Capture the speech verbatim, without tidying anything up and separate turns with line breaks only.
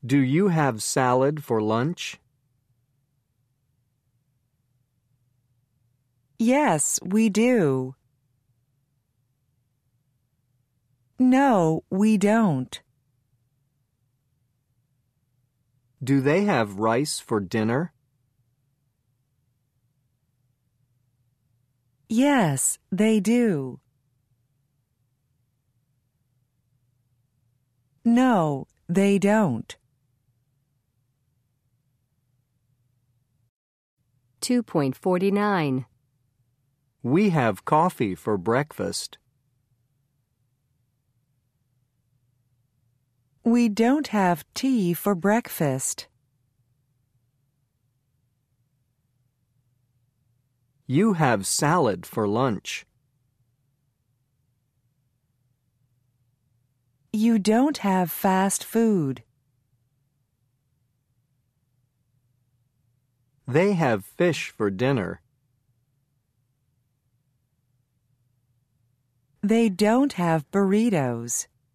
Do you have salad for lunch?
Yes, we do. No, we don't.
Do they have rice for dinner?
Yes, they do. No, they don't.
two point four nine.
We have coffee for breakfast.
We don't have tea for breakfast.
You have salad for lunch.
You don't have fast food.
They have fish for dinner.
They don't have burritos.